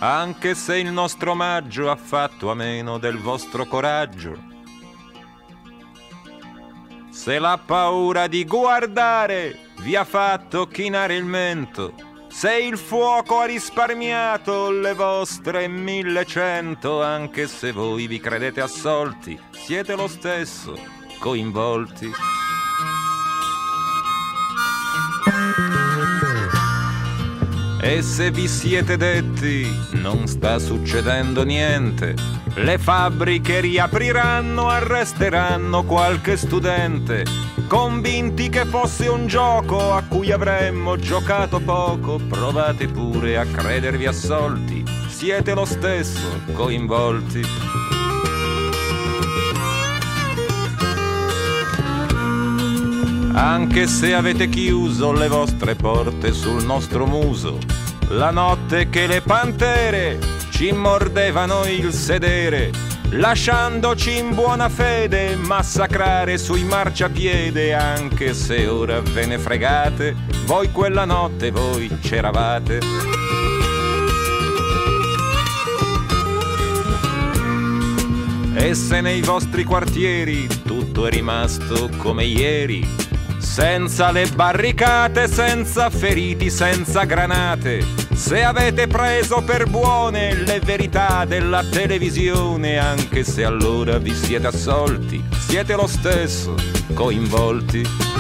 anche se il nostro omaggio ha fatto a meno del vostro coraggio. Se la paura di guardare vi ha fatto chinare il mento, se il fuoco ha risparmiato le vostre 1100, anche se voi vi credete assolti, siete lo stesso coinvolti. E se vi siete detti non sta succedendo niente, le fabbriche riapriranno, arresteranno qualche studente, convinti che fosse un gioco a cui avremmo giocato poco, provate pure a credervi assolti, siete lo stesso coinvolti. Anche se avete chiuso le vostre porte sul nostro muso, la notte che le pantere ci mordevano il sedere, lasciandoci in buona fede massacrare sui marciapiede, anche se ora ve ne fregate, voi quella notte voi c'eravate. E se nei vostri quartieri tutto è rimasto come ieri, senza le barricate, senza feriti, senza granate, se avete preso per buone le verità della televisione, anche se allora vi siete assolti, siete lo stesso coinvolti.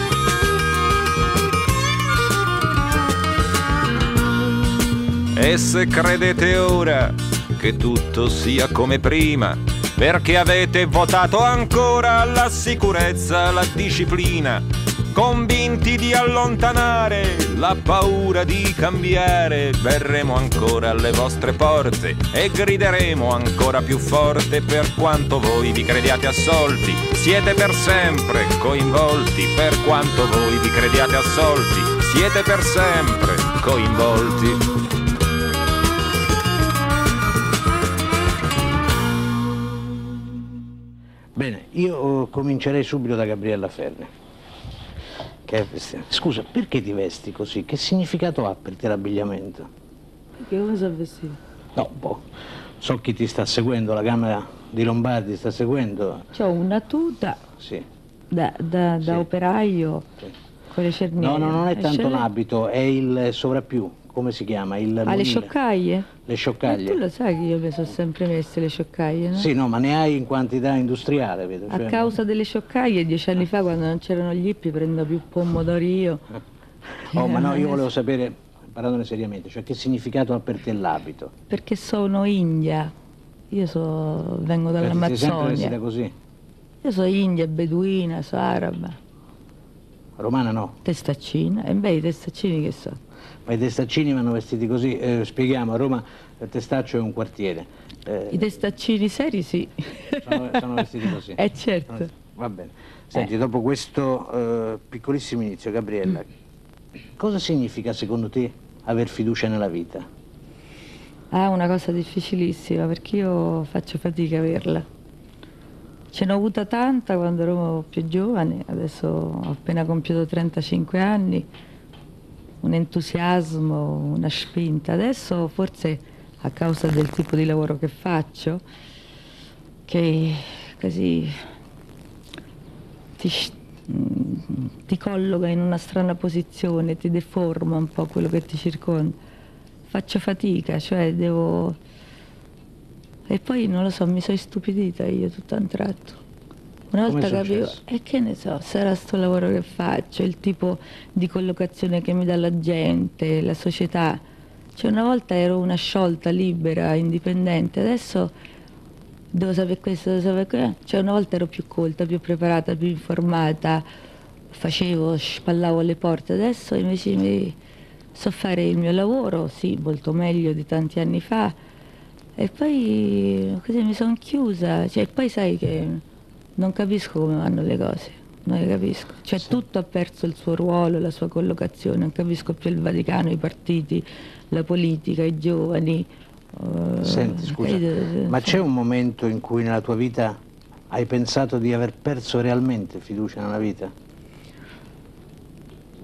E se credete ora che tutto sia come prima, perché avete votato ancora la sicurezza, la disciplina, convinti di allontanare la paura di cambiare, verremo ancora alle vostre porte e grideremo ancora più forte, per quanto voi vi crediate assolti, siete per sempre coinvolti, per quanto voi vi crediate assolti, siete per sempre coinvolti. Bene, io comincerei subito da Gabriella Ferri. Scusa, perché ti vesti così? Che significato ha per te l'abbigliamento? Perché come sono vestito? No, boh, so chi ti sta seguendo, la Camera di Lombardi sta seguendo. C'ho una tuta, sì, da sì, operaio, sì, con le cerniere. No, non è tanto l'abito, è il sovrappiù, come si chiama? Le scioccaie? Le scioccaie. Tu lo sai che io mi sono sempre messe le scioccaie, no? Sì, no, ma ne hai in quantità industriale, vedo. A causa delle scioccaie, 10 anni fa, quando non c'erano gli hippie, prendo più pomodori io. Oh, ma no, io volevo sapere, parlandone seriamente, cioè che significato ha per te l'abito? Perché sono india, vengo dall'Amazzonia. Sei sempre vestita così? Io sono india, beduina, sono araba. Romana no? Testaccina, e beh, i testaccini che so? Ma i testaccini vanno vestiti così, spieghiamo, a Roma Testaccio è un quartiere. I testaccini seri sì. Sono vestiti così. Certo. Va bene. Senti, dopo questo piccolissimo inizio, Gabriella, cosa significa secondo te aver fiducia nella vita? Ah, una cosa difficilissima, perché io faccio fatica a averla. Ce n'ho avuta tanta quando ero più giovane, adesso ho appena compiuto 35 anni, un entusiasmo, una spinta. Adesso forse a causa del tipo di lavoro che faccio, che così ti colloca in una strana posizione, ti deforma un po' quello che ti circonda. Faccio fatica, cioè devo... E poi non lo so, mi sono istupidita io tutto a un tratto. Una volta capivo, e che ne so, sarà sto lavoro che faccio, il tipo di collocazione che mi dà la gente, la società. Cioè una volta ero una sciolta, libera, indipendente, adesso devo sapere questo, devo sapere quello. Cioè una volta ero più colta, più preparata, più informata, spallavo alle porte, adesso invece so fare il mio lavoro, sì, molto meglio di tanti anni fa, e poi così mi sono chiusa, cioè poi sai che... Non capisco come vanno le cose, non le capisco. Cioè sì, tutto ha perso il suo ruolo, la sua collocazione, non capisco più il Vaticano, i partiti, la politica, i giovani. Senti, scusa, ma c'è un momento in cui nella tua vita hai pensato di aver perso realmente fiducia nella vita?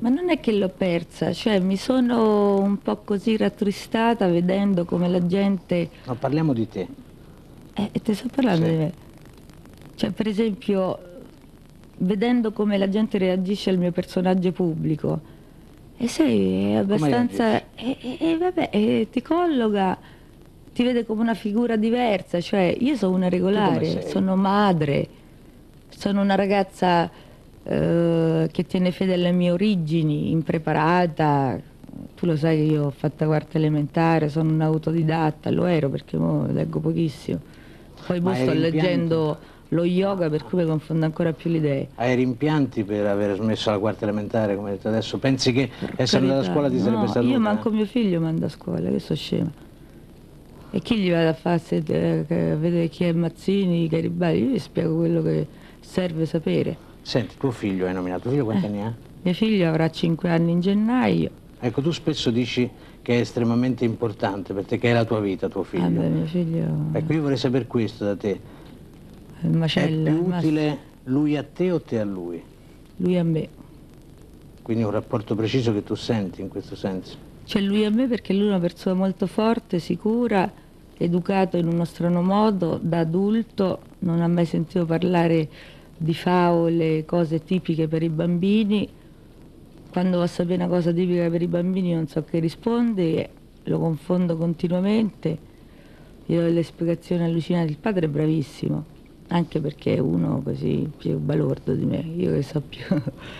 Ma non è che l'ho persa, cioè mi sono un po' così rattristata vedendo come la gente... No, parliamo di te. Ti sto parlando Sì. di me. Cioè, per esempio, vedendo come la gente reagisce al mio personaggio pubblico, e sei abbastanza... vabbè, ti colloca, ti vede come una figura diversa, cioè io sono una regolare, sono madre, sono una ragazza che tiene fede alle mie origini, impreparata. Tu lo sai che io ho fatto quarta elementare, sono un autodidatta, lo ero perché mo leggo pochissimo. Poi mo sto leggendo lo yoga, per cui mi confondo ancora più le idee. Hai rimpianti per aver smesso la quarta elementare, come hai detto adesso? Pensi che essere andata a scuola ti sarebbe stato utile? Io manco mio figlio mando a scuola, che so scema. E chi gli va a fare a vedere chi è Mazzini, Garibaldi? Io gli spiego quello che serve sapere. Senti, tuo figlio hai nominato, tuo figlio quanti anni ha? Mio figlio avrà 5 anni in gennaio. Ecco, tu spesso dici che è estremamente importante per te, che è la tua vita, tuo figlio. Vabbè, mio figlio... Ecco, io vorrei sapere questo da te. È un macello. È più utile lui a te o te a lui? Lui a me. Quindi un rapporto preciso che tu senti in questo senso? Cioè lui a me perché lui è una persona molto forte, sicura, educato in uno strano modo, da adulto, non ha mai sentito parlare di favole, cose tipiche per i bambini. Quando va a sapere una cosa tipica per i bambini non so che risponde, lo confondo continuamente, io ho delle spiegazioni allucinanti. Il padre è bravissimo, anche perché è uno così più balordo di me, io che so più...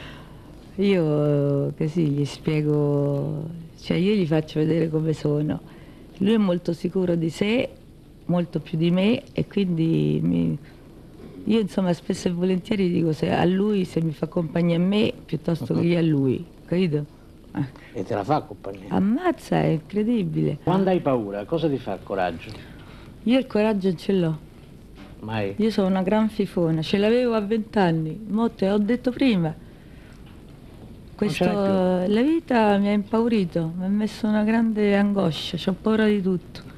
Io così gli spiego, cioè io gli faccio vedere come sono. Lui è molto sicuro di sé, molto più di me, e quindi io insomma spesso e volentieri dico a lui se mi fa compagnia a me piuttosto che io a lui, capito? E te la fa compagnia? Ammazza, è incredibile. Quando hai paura, cosa ti fa il coraggio? Io il coraggio non ce l'ho. Mai? Io sono una gran fifona, ce l'avevo a 20 anni, mo te ho detto prima. La vita mi ha impaurito, mi ha messo una grande angoscia, ho paura di tutto.